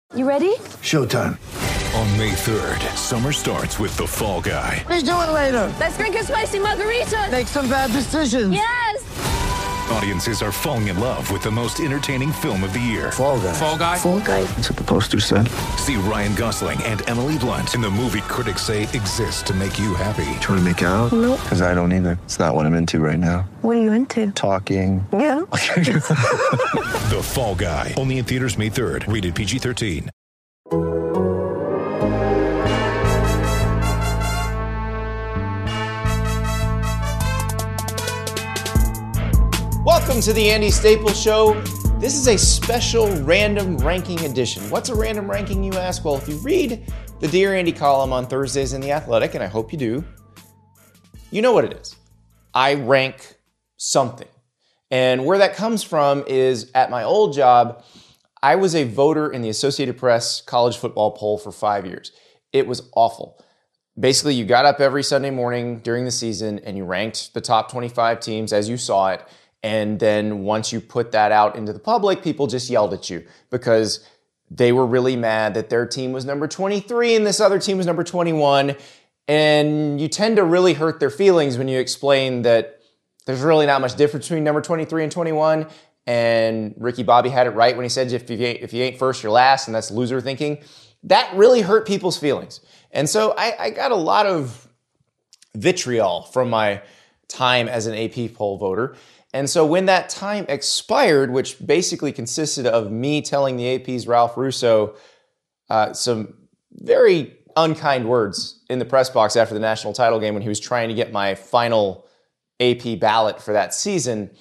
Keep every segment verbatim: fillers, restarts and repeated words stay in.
You ready? Showtime. On May third, summer starts with The Fall Guy. Let's do it later. Let's drink a spicy margarita. Make some bad decisions. Yes! Audiences are falling in love with the most entertaining film of the year. Fall Guy. Fall Guy? Fall guy. That's what the poster said. See Ryan Gosling and Emily Blunt in the movie critics say exists to make you happy. Trying to make it out? Nope. Because I don't either. It's not what I'm into right now. What are you into? Talking. Yeah. The Fall Guy. Only in theaters May third. Rated P G thirteen. Welcome to the Andy Staples Show. This is a special random ranking edition. What's a random ranking, you ask? Well, if you read the Dear Andy column on Thursdays in The Athletic, and I hope you do, you know what it is. I rank something. And where that comes from is at my old job, I was a voter in the Associated Press college football poll for five years. It was awful. Basically, you got up every Sunday morning during the season and you ranked the top twenty-five teams as you saw it. And then once you put that out into the public, people just yelled at you because they were really mad that their team was number twenty-three and this other team was number twenty-one. And you tend to really hurt their feelings when you explain that there's really not much difference between number twenty-three and twenty-one. And Ricky Bobby had it right when he said, if you ain't, if you ain't first, you're last, and that's loser thinking. That really hurt people's feelings. And so I, I got a lot of vitriol from my time as an A P poll voter. And so when that time expired, which basically consisted of me telling the A P's Ralph Russo uh, some very unkind words in the press box after the national title game when he was trying to get my final A P ballot for that season,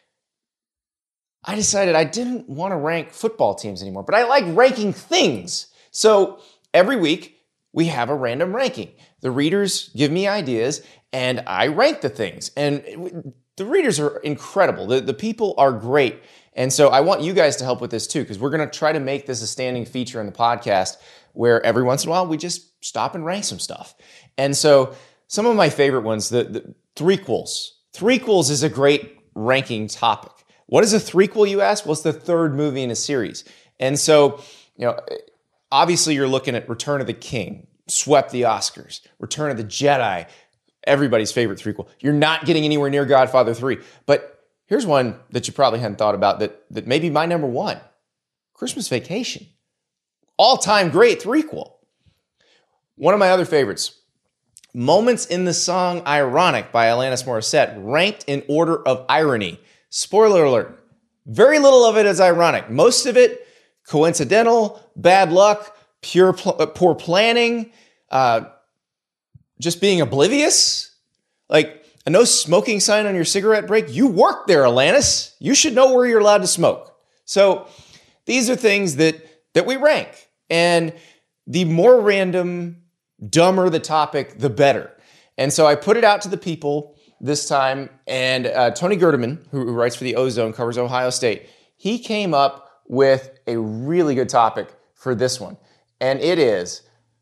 I decided I didn't want to rank football teams anymore, but I like ranking things. So every week we have a random ranking. The readers give me ideas and I rank the things. And it, the readers are incredible. The, the people are great. And so I want you guys to help with this too, because we're going to try to make this a standing feature in the podcast where every once in a while we just stop and rank some stuff. And so some of my favorite ones, the, the threequels. Threequels is a great ranking topic. What is a threequel, you ask? Well, it's the third movie in a series. And so, you know, obviously you're looking at Return of the King, swept the Oscars, Return of the Jedi, everybody's favorite threequel. You're not getting anywhere near Godfather three. But here's one that you probably hadn't thought about that, that may be my number one. Christmas Vacation. All-time great threequel. One of my other favorites, Moments in the Song Ironic by Alanis Morissette, ranked in order of irony. Spoiler alert, very little of it is ironic. Most of it, coincidental, bad luck, pure pl- poor planning, uh, just being oblivious. Like a no smoking sign on your cigarette break. You work there, Alanis. You should know where you're allowed to smoke. So these are things that, that we rank. And the more random, dumber the topic, the better. And so I put it out to the people this time. And uh, Tony Gerdeman, who, who writes for the Ozone, covers Ohio State, he came up with a really good topic for this one. And it is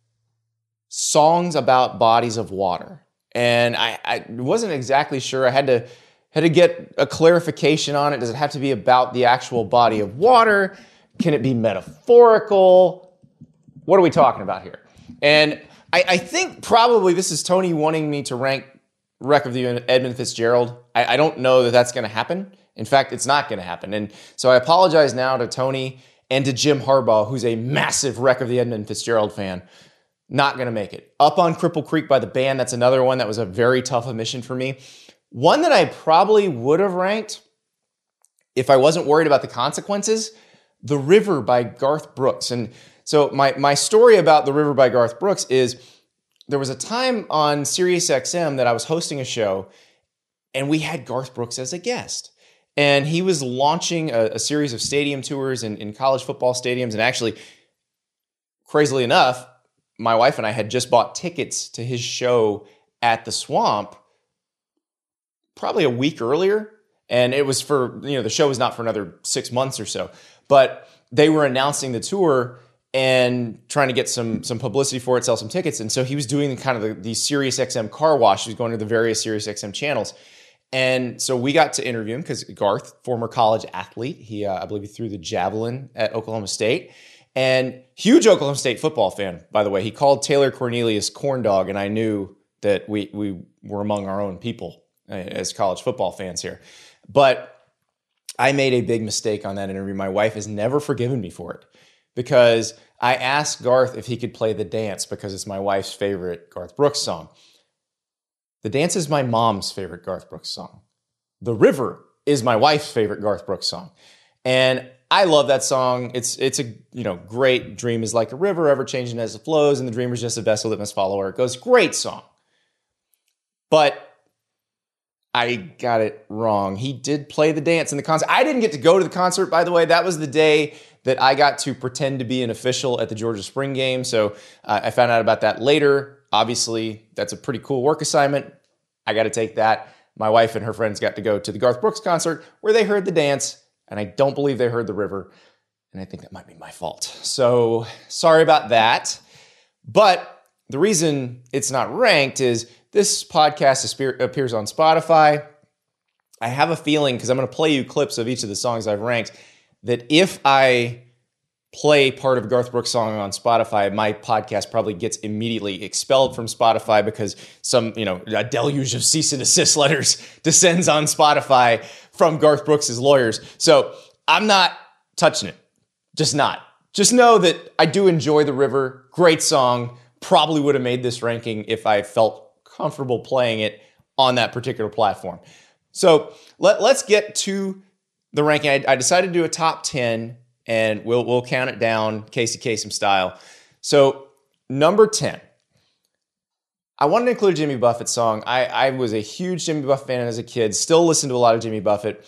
songs about bodies of water. And I, I wasn't exactly sure. I had to had to get a clarification on it. Does it have to be about the actual body of water? Can it be metaphorical? What are we talking about here? And I, I think probably this is Tony wanting me to rank Wreck of the Edmund Fitzgerald. I, I don't know that that's going to happen. In fact, it's not going to happen. And so I apologize now to Tony and to Jim Harbaugh, who's a massive Wreck of the Edmund Fitzgerald fan. Not going to make it. Up on Cripple Creek by the Band, that's another one that was a very tough omission for me. One that I probably would have ranked if I wasn't worried about the consequences, The River by Garth Brooks. And so my, my story about The River by Garth Brooks is there was a time on Sirius X M that I was hosting a show and we had Garth Brooks as a guest. And he was launching a, a series of stadium tours in, in college football stadiums. And actually, crazily enough, my wife and I had just bought tickets to his show at the Swamp probably a week earlier. And it was for, you know, the show was not for another six months or so. But they were announcing the tour and trying to get some some publicity for it, sell some tickets. And so he was doing kind of the, the Sirius X M car wash. He was going to the various Sirius X M channels. And so we got to interview him because Garth, former college athlete, he uh, I believe he threw the javelin at Oklahoma State. And huge Oklahoma State football fan, by the way. He called Taylor Cornelius corn dog, and I knew that we we were among our own people as college football fans here. But I made a big mistake on that interview. My wife has never forgiven me for it because I asked Garth if he could play The Dance because it's my wife's favorite Garth Brooks song. The Dance is my mom's favorite Garth Brooks song. The River is my wife's favorite Garth Brooks song. And I love that song. It's it's a you know great. Dream is like a river, ever changing as it flows, and the dreamer is just a vessel that must follow where it goes. Great song. But I got it wrong. He did play The Dance in the concert. I didn't get to go to the concert, by the way. That was the day that I got to pretend to be an official at the Georgia Spring game. So uh, I found out about that later. Obviously, that's a pretty cool work assignment. I got to take that. My wife and her friends got to go to the Garth Brooks concert where they heard The Dance, and I don't believe they heard The River. And I think that might be my fault. So sorry about that. But the reason it's not ranked is this podcast appears on Spotify. I have a feeling, because I'm going to play you clips of each of the songs I've ranked, that if I play part of Garth Brooks' song on Spotify, my podcast probably gets immediately expelled from Spotify because some, you know, a deluge of cease and desist letters descends on Spotify from Garth Brooks' lawyers. So I'm not touching it. Just not. Just know that I do enjoy The River. Great song. Probably would have made this ranking if I felt comfortable playing it on that particular platform. So let, let's get to the ranking. I, I decided to do a top ten, and we'll we'll count it down, Casey Kasem style. So number ten, I wanted to include a Jimmy Buffett song. I, I was a huge Jimmy Buffett fan as a kid, still listen to a lot of Jimmy Buffett.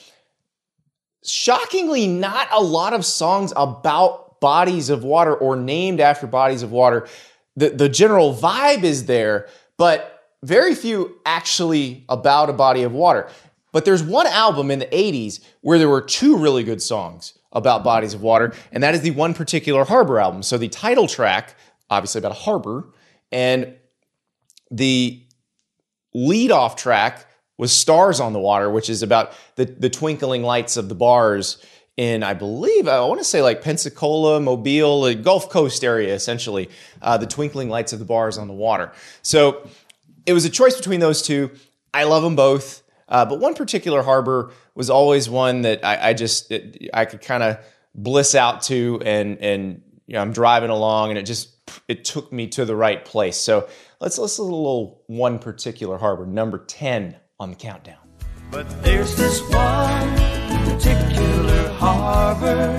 Shockingly, not a lot of songs about bodies of water or named after bodies of water. The, the general vibe is there, but very few actually about a body of water. But there's one album in the eighties where there were two really good songs about bodies of water, and that is the One Particular Harbor album. So the title track, obviously about a harbor, and the lead-off track was Stars on the Water, which is about the, the twinkling lights of the bars in, I believe, I want to say like Pensacola, Mobile, the Gulf Coast area, essentially, uh, the twinkling lights of the bars on the water. So it was a choice between those two. I love them both, uh, but One Particular Harbor was always one that I, I just it, I could kind of bliss out to, and and you know, I'm driving along, and it just it took me to the right place. So let's listen to a little One Particular Harbor, number ten on the countdown. But there's this one particular harbor,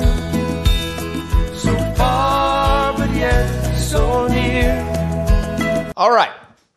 so far but yet so near. All right.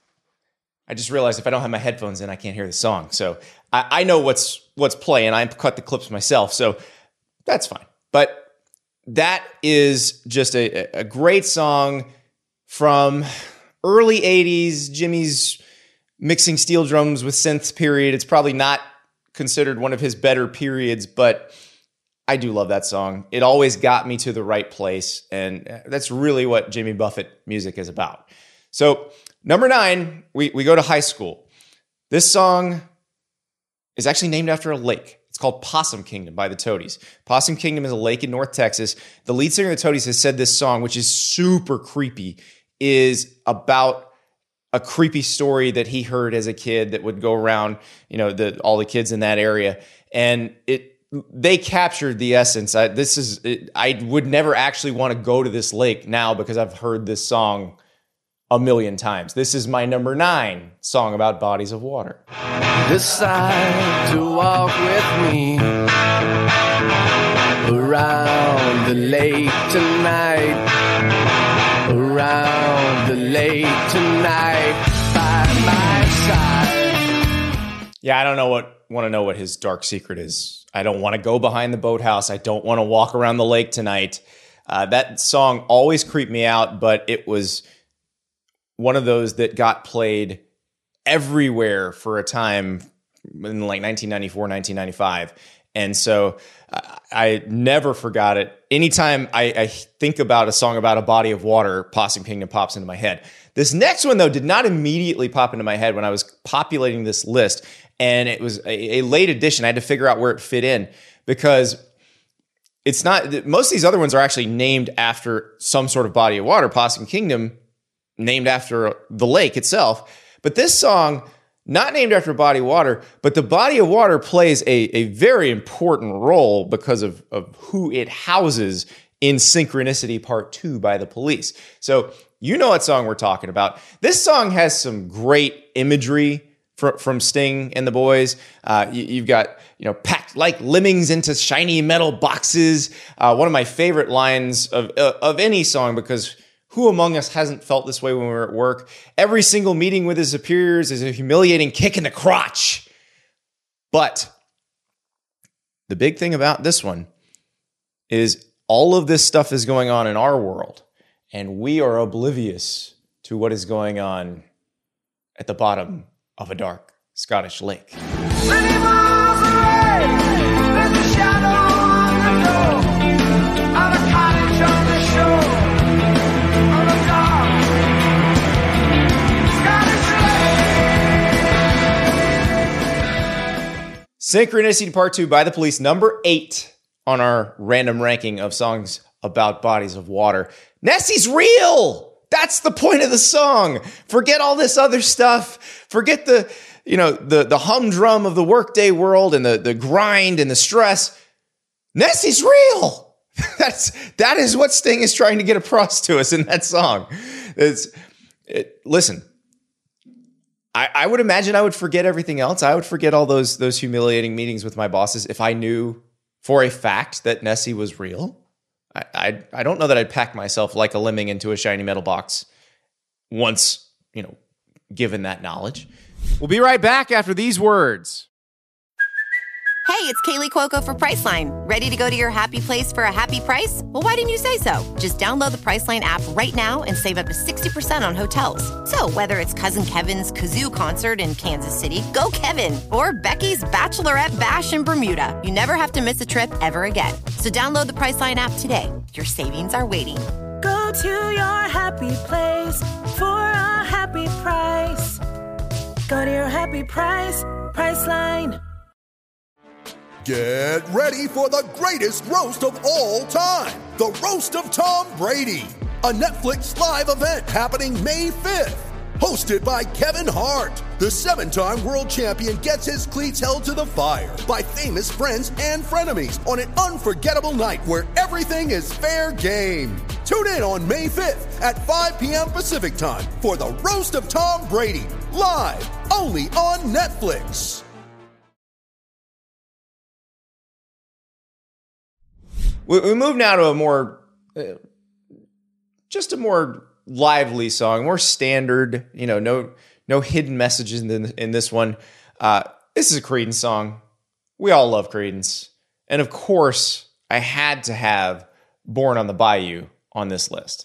I just realized if I don't have my headphones in, I can't hear the song. So I, I know what's what's playing. I cut the clips myself, so that's fine. But that is just a, a great song from early eighties. Jimmy's mixing steel drums with synths period. It's probably not considered one of his better periods, but I do love that song. It always got me to the right place, and that's really what Jimmy Buffett music is about. So number nine, we, we go to high school. This song is actually named after a lake. It's called Possum Kingdom by the Toadies. Possum Kingdom is a lake in North Texas. The lead singer of the Toadies has said this song, which is super creepy, is about a creepy story that he heard as a kid that would go around, you know, the, all the kids in that area. And it they captured the essence. I, this is it, I would never actually want to go to this lake now because I've heard this song a million times. This is my number nine song about bodies of water. Decide to walk with me around the lake tonight, around the lake tonight, by my side. Yeah, I don't know what want to know what his dark secret is. I don't want to go behind the boathouse. I don't want to walk around the lake tonight. Uh, that song always creeped me out, but it was one of those that got played everywhere for a time in like nineteen ninety-four, nineteen ninety-five. And so uh, I never forgot it. Anytime I, I think about a song about a body of water, Possum Kingdom pops into my head. This next one, though, did not immediately pop into my head when I was populating this list. And it was a, a late addition. I had to figure out where it fit in because it's not, most of these other ones are actually named after some sort of body of water. Possum Kingdom, named after the lake itself. But this song, not named after a body of water, but the body of water plays a, a very important role because of, of who it houses in Synchronicity Part two by the Police. So you know what song we're talking about. This song has some great imagery from, from Sting and the Boys. Uh, you, you've got, you know, packed like lemmings into shiny metal boxes. Uh, one of my favorite lines of, uh, of any song, because who among us hasn't felt this way when we're at work? Every single meeting with his superiors is a humiliating kick in the crotch. But the big thing about this one is all of this stuff is going on in our world, and we are oblivious to what is going on at the bottom of a dark Scottish lake. Many miles away, there's a shadow on the door of a cottage on the shore of a dark Scottish lake. Synchronicity Part two by the Police, number eight on our random ranking of songs about bodies of water. Nessie's real! That's the point of the song. Forget all this other stuff. Forget the, you know, the, the humdrum of the workday world and the, the grind and the stress. Nessie's real. That's, that is what Sting is trying to get across to us in that song. It's, it, listen, I, I would imagine I would forget everything else. I would forget all those, those humiliating meetings with my bosses if I knew for a fact that Nessie was real. I, I I don't know that I'd pack myself like a lemming into a shiny metal box once, you know, given that knowledge. We'll be right back after these words. Hey, it's Kaylee Cuoco for Priceline. Ready to go to your happy place for a happy price? Well, why didn't you say so? Just download the Priceline app right now and save up to sixty percent on hotels. So whether it's Cousin Kevin's Kazoo Concert in Kansas City, go Kevin, or Becky's Bachelorette Bash in Bermuda, you never have to miss a trip ever again. So download the Priceline app today. Your savings are waiting. Go to your happy place for a happy price. Go to your happy price, Priceline. Get ready for the greatest roast of all time, the Roast of Tom Brady, a Netflix live event happening May fifth. Hosted by Kevin Hart, the seven-time world champion gets his cleats held to the fire by famous friends and frenemies on an unforgettable night where everything is fair game. Tune in on May fifth at five p.m. Pacific time for the Roast of Tom Brady, live only on Netflix. We move now to a more, uh, just a more lively song, more standard, you know, no no hidden messages in, in this one. Uh, this is a Creedence song. We all love Creedence. And of course, I had to have Born on the Bayou on this list.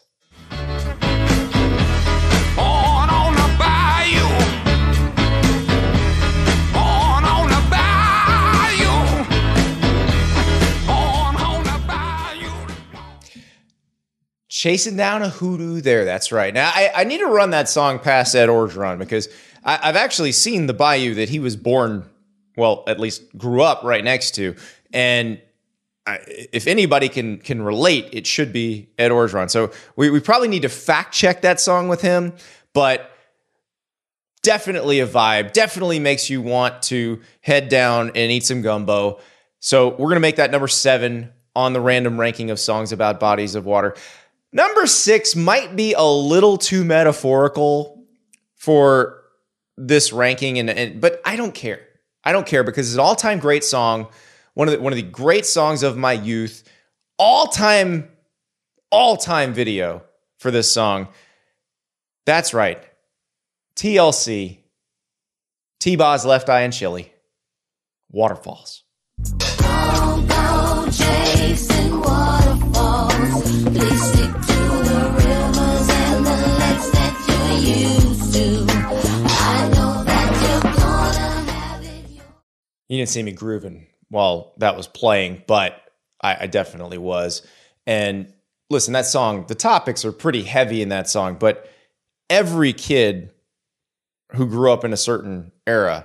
Chasing down a hoodoo there. That's right. Now, I, I need to run that song past Ed Orgeron because I, I've actually seen the bayou that he was born, well, at least grew up right next to. And I, if anybody can can relate, it should be Ed Orgeron. So we, we probably need to fact check that song with him, but definitely a vibe. Definitely makes you want to head down and eat some gumbo. So we're going to make that number seven on the random ranking of songs about bodies of water. Number six might be a little too metaphorical for this ranking, and, and but I don't care. I don't care because it's an all-time great song, one of the, one of the great songs of my youth, all-time, all-time video for this song. That's right. T L C, T-Boz, Left Eye, and Chili, Waterfalls. Don't go chasing waterfalls. Please stick to the rivers and the lakes that you're used to. I know that you're gonna have it. You didn't see me grooving while that was playing, but I, I definitely was. And listen, that song, the topics are pretty heavy in that song, but every kid who grew up in a certain era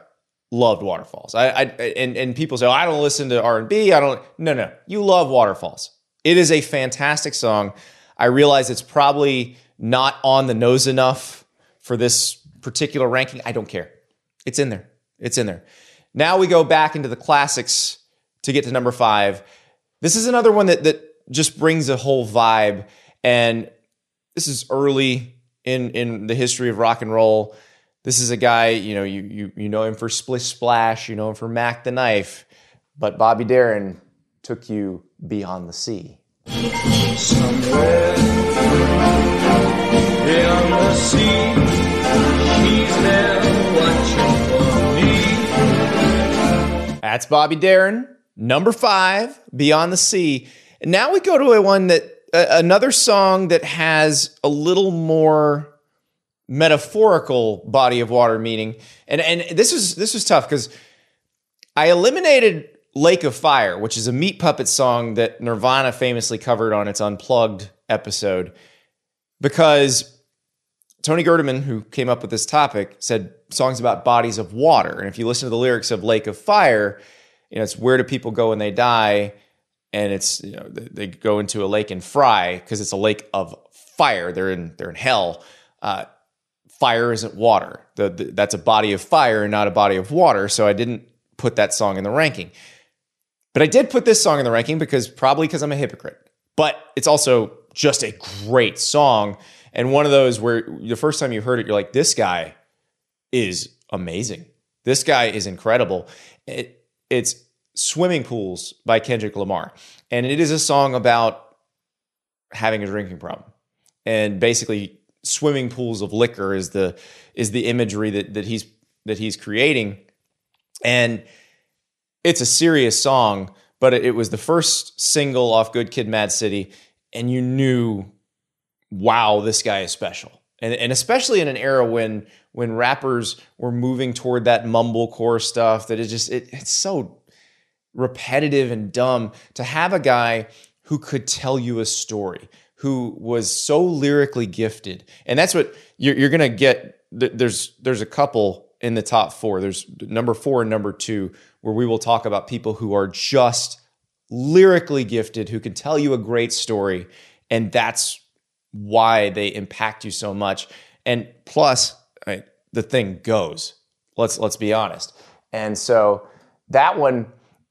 loved Waterfalls. I, I and and people say, oh, I don't listen to R and B. I don't. No, no, you love Waterfalls. It is a fantastic song. I realize it's probably not on the nose enough for this particular ranking. I don't care. It's in there. It's in there. Now we go back into the classics to get to number five. This is another one that that just brings a whole vibe, and this is early in in the history of rock and roll. This is a guy, you know, you you you know him for Splish Splash, you know him for Mac the Knife, but Bobby Darin took you beyond the sea. Somewhere beyond the sea, she's there watching for me. That's Bobby Darin, number five, Beyond the Sea. And now we go to a one that uh, another song that has a little more metaphorical body of water meaning. And and this was this was tough because I eliminated Lake of Fire, which is a Meat Puppet song that Nirvana famously covered on its Unplugged episode, because Tony Gerdeman, who came up with this topic, said songs about bodies of water. And if you listen to the lyrics of Lake of Fire, you know, it's where do people go when they die? And it's, you know, they go into a lake and fry because it's a lake of fire. They're in they're in hell. Uh, fire isn't water. The, the, that's a body of fire and not a body of water. So I didn't put that song in the ranking. But I did put this song in the ranking because probably because I'm a hypocrite. But it's also just a great song. And one of those where the first time you heard it, you're like, this guy is amazing. This guy is incredible. It, it's Swimming Pools by Kendrick Lamar. And it is a song about having a drinking problem. And basically swimming pools of liquor is the is the imagery that that he's that he's creating. And it's a serious song, but it was the first single off Good Kid, Mad City, and you knew, wow, this guy is special. And and especially in an era when when rappers were moving toward that mumblecore stuff, that it just it, it's so repetitive and dumb to have a guy who could tell you a story, who was so lyrically gifted. And that's what you're, you're going to get. There's there's a couple in the top four. There's number four and number two, where we will talk about people who are just lyrically gifted, who can tell you a great story. And that's why they impact you so much. And plus, right, the thing goes. Let's let's be honest. And so that one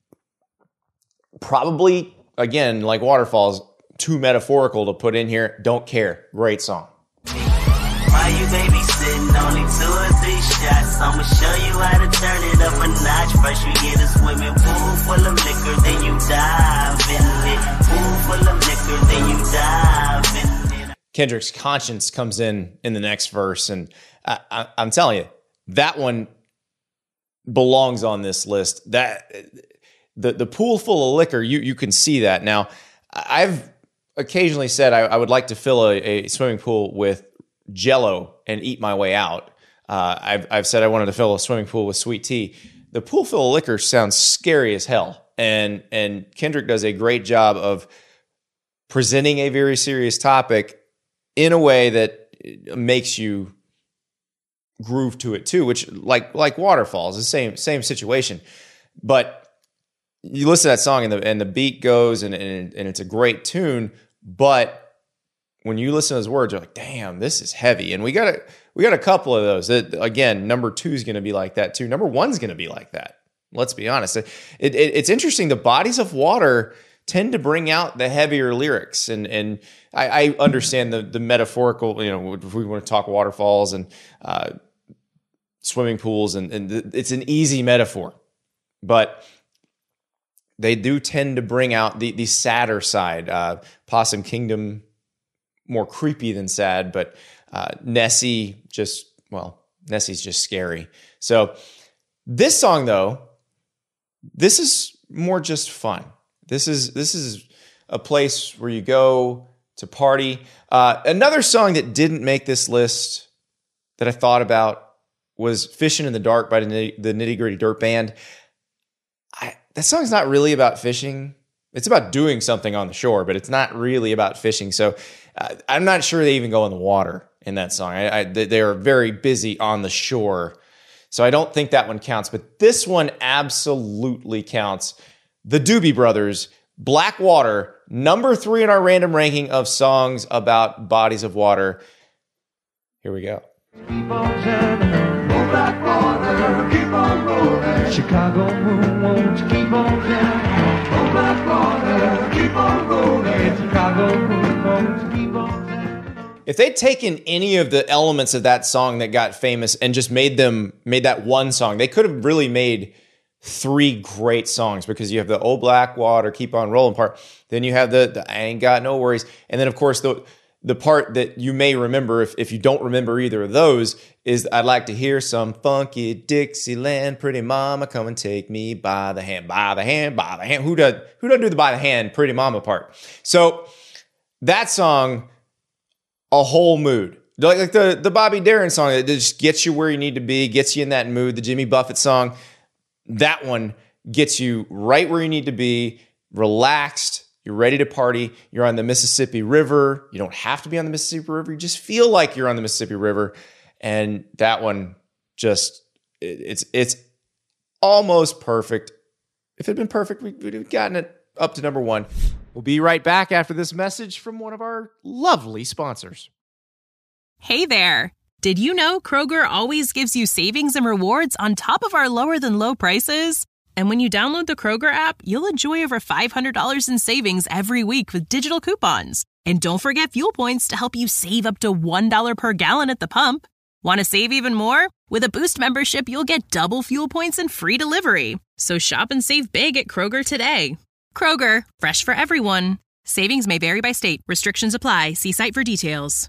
probably, again, like Waterfalls, too metaphorical to put in here. Don't care. Great song. Why you babysitting? Only two or three shots. I'ma show you how to turn it up a notch. First you get a swimming pool full of liquor, then you dive in it. Pool full of liquor, then you dive in it. Kendrick's Conscience comes in in the next verse, and I, I, I'm telling you, that one belongs on this list. That the the pool full of liquor, you you can see that. Now, I've occasionally said I, I would like to fill a, a swimming pool with Jell-O and eat my way out. Uh, I've I've said I wanted to fill a swimming pool with sweet tea. The pool full of liquor sounds scary as hell, and and Kendrick does a great job of presenting a very serious topic in a way that makes you groove to it too. Which, like like Waterfalls, the same same situation. But you listen to that song and the and the beat goes and and, and it's a great tune, but when you listen to those words, you're like, damn, this is heavy. And we got a, we got a couple of those. That, again, number two is going to be like that too. Number one's going to be like that. Let's be honest. It, it, it's interesting. The bodies of water tend to bring out the heavier lyrics. And and I, I understand the the metaphorical, you know, if we want to talk waterfalls and uh, swimming pools, and, and it's an easy metaphor. But they do tend to bring out the, the sadder side. Uh, Possum Kingdom, more creepy than sad, but uh, Nessie just, well, Nessie's just scary. So this song, though, this is more just fun. This is this is a place where you go to party. Uh, another song that didn't make this list that I thought about was "Fishing in the Dark" by the, the Nitty Gritty Dirt Band. I, that song's not really about fishing. It's about doing something on the shore, but it's not really about fishing. So uh, I'm not sure they even go in the water in that song. I, I, they are very busy on the shore. So I don't think that one counts, but this one absolutely counts. The Doobie Brothers, Blackwater, number three in our random ranking of songs about bodies of water. Here we go. Keep on turning, oh Blackwater, keep on rolling. Chicago moon, won't you keep on turning? Oh Blackwater, keep on rolling. Chicago moon, won't you keep on turning? If they'd taken any of the elements of that song that got famous and just made them made that one song, they could have really made three great songs, because you have the "Oh Blackwater, Keep on Rolling" part, then you have the, the "I Ain't Got No Worries," and then of course the the part that you may remember, if, if you don't remember either of those, is "I'd like to hear some funky Dixieland, pretty mama, come and take me by the hand, by the hand, by the hand." Who does who doesn't do the by the hand, pretty mama part? So that song, a whole mood. Like, like the, the Bobby Darin song that just gets you where you need to be, gets you in that mood. The Jimmy Buffett song, that one gets you right where you need to be, relaxed, you're ready to party, you're on the Mississippi River. You don't have to be on the Mississippi River, you just feel like you're on the Mississippi River. And that one just, it, it's it's almost perfect. If it had been perfect, we, we'd have gotten it up to number one. We'll be right back after this message from one of our lovely sponsors. Hey there. Did you know Kroger always gives you savings and rewards on top of our lower than low prices? And when you download the Kroger app, you'll enjoy over five hundred dollars in savings every week with digital coupons. And don't forget fuel points to help you save up to one dollar per gallon at the pump. Want to save even more? With a Boost membership, you'll get double fuel points and free delivery. So shop and save big at Kroger today. Kroger, fresh for everyone. Savings may vary by state. Restrictions apply. See site for details.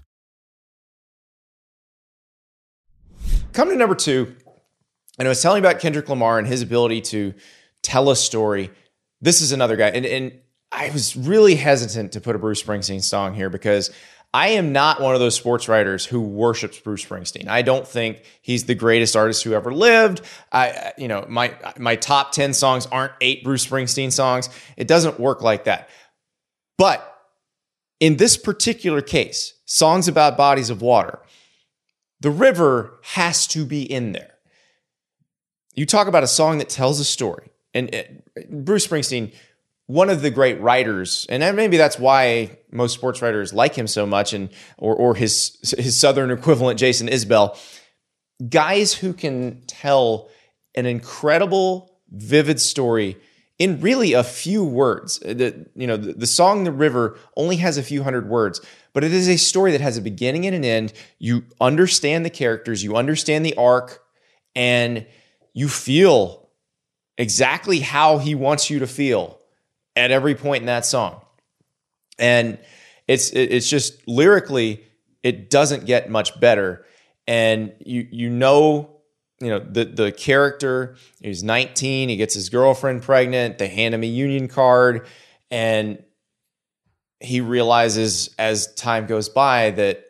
Come to number two, and I was telling you about Kendrick Lamar and his ability to tell a story. This is another guy, and, and I was really hesitant to put a Bruce Springsteen song here because I am not one of those sports writers who worships Bruce Springsteen. I don't think he's the greatest artist who ever lived. I, you know, my my top ten songs aren't eight Bruce Springsteen songs. It doesn't work like that. But in this particular case, songs about bodies of water, the river has to be in there. You talk about a song that tells a story, and it, Bruce Springsteen, one of the great writers, and maybe that's why most sports writers like him so much, and or or his his Southern equivalent, Jason Isbell, guys who can tell an incredible, vivid story in really a few words. The, you know, the, the song "The River" only has a few hundred words, but it is a story that has a beginning and an end. You understand the characters, you understand the arc, and you feel exactly how he wants you to feel at every point in that song. And it's it's just lyrically, it doesn't get much better. And you you know, you know, the the character, he's nineteen, he gets his girlfriend pregnant, they hand him a union card, and he realizes as time goes by that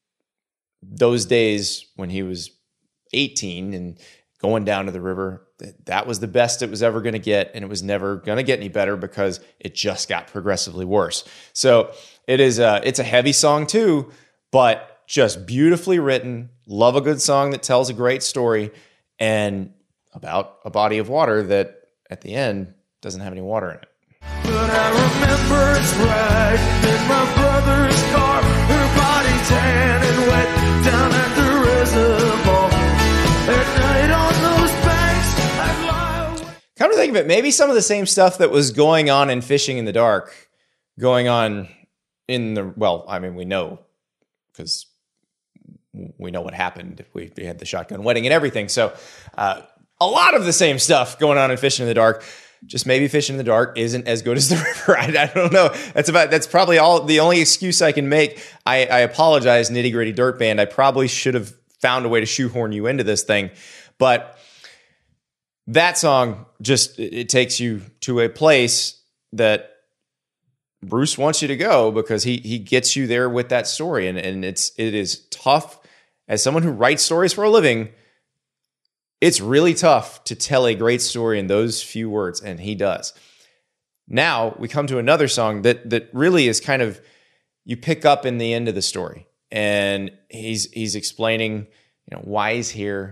those days when he was eighteen and going down to the river, that, that was the best it was ever going to get, and it was never going to get any better because it just got progressively worse. So it is a, it's a heavy song too, but just beautifully written. Love a good song that tells a great story and about a body of water that at the end doesn't have any water in it. But I remember it's right in my brother's car, her body tan and wet down at the reservoir. At night on those banks, I'd lie. Come to think of it, maybe some of the same stuff that was going on in Fishing in the Dark, going on in the, well, I mean, we know, because we know what happened. We, we had the shotgun wedding and everything. So uh, a lot of the same stuff going on in Fishing in the Dark. Just maybe Fishing in the Dark isn't as good as the river. I, I don't know. That's about. That's probably all. The only excuse I can make. I, I apologize, Nitty Gritty Dirt Band. I probably should have found a way to shoehorn you into this thing, but that song just it takes you to a place that Bruce wants you to go because he he gets you there with that story, and and it's it is tough as someone who writes stories for a living. It's really tough to tell a great story in those few words, and he does. Now we come to another song that that really is kind of, you pick up in the end of the story, and he's he's explaining, you know, why he's here,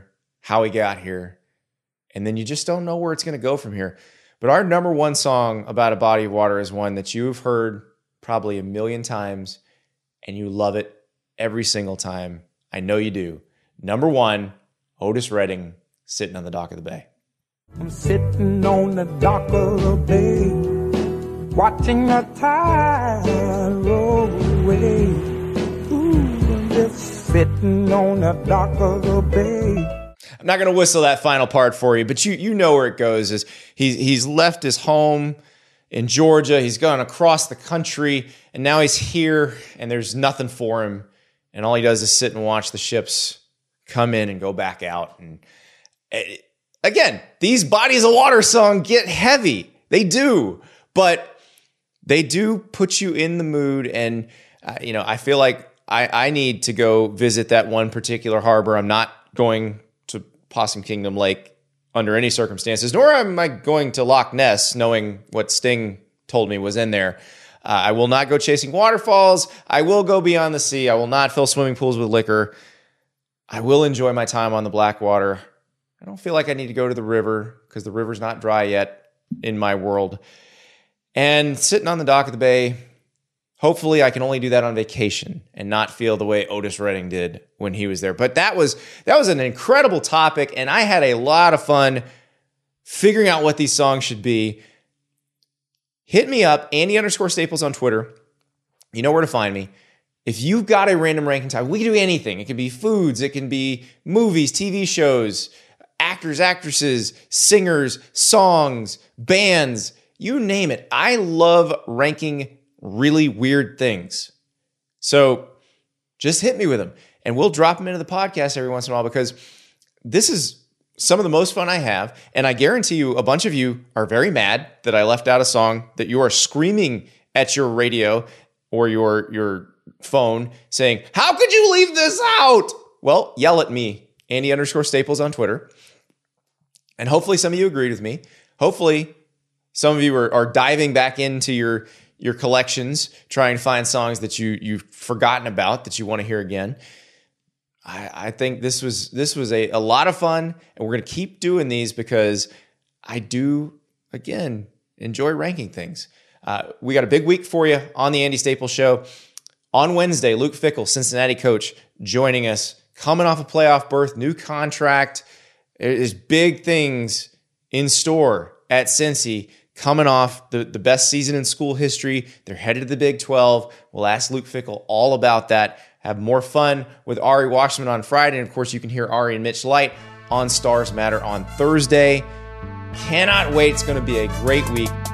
how he got here. And then you just don't know where it's going to go from here. But our number one song about a body of water is one that you've heard probably a million times, and you love it every single time. I know you do. Number one, Otis Redding, Sitting on the Dock of the Bay. I'm sitting on the dock of the bay, watching the tide roll away. Ooh, I'm just sitting on the dock of the bay. I'm not going to whistle that final part for you, but you you know where it goes. Is he's he's left his home in Georgia. He's gone across the country, and now he's here, and there's nothing for him. And all he does is sit and watch the ships come in and go back out. And it, again, these bodies of water songs get heavy. They do, but they do put you in the mood. And uh, you know, I feel like I, I need to go visit that one particular harbor. I'm not going to Possum Kingdom Lake under any circumstances, nor am I going to Loch Ness, knowing what Sting told me was in there. Uh, I will not go chasing waterfalls. I will go beyond the sea. I will not fill swimming pools with liquor. I will enjoy my time on the Blackwater. I don't feel like I need to go to the river because the river's not dry yet in my world. And sitting on the dock of the bay, hopefully I can only do that on vacation and not feel the way Otis Redding did when he was there. But that was that was an incredible topic, and I had a lot of fun figuring out what these songs should be. Hit me up, Andy underscore Staples on Twitter. You know where to find me. If you've got a random ranking time, we can do anything. It can be foods, it can be movies, T V shows, actors, actresses, singers, songs, bands, you name it. I love ranking really weird things. So just hit me with them, and we'll drop them into the podcast every once in a while, because this is some of the most fun I have. And I guarantee you a bunch of you are very mad that I left out a song that you are screaming at your radio or your, your phone saying, how could you leave this out? Well, yell at me, Andy underscore Staples on Twitter. And hopefully some of you agreed with me. Hopefully some of you are, are diving back into your your collections, trying to find songs that you, you've forgotten about that you want to hear again. I, I think this was this was a, a lot of fun, and we're going to keep doing these because I do, again, enjoy ranking things. Uh, we got a big week for you on the Andy Staples Show. On Wednesday, Luke Fickell, Cincinnati coach, joining us, coming off a playoff berth, new contract. There's big things in store at Cincy. Coming off the, the best season in school history. They're headed to the Big twelve. We'll ask Luke Fickell all about that. Have more fun with Ari Washman on Friday. And, of course, you can hear Ari and Mitch Light on Stars Matter on Thursday. Cannot wait. It's going to be a great week.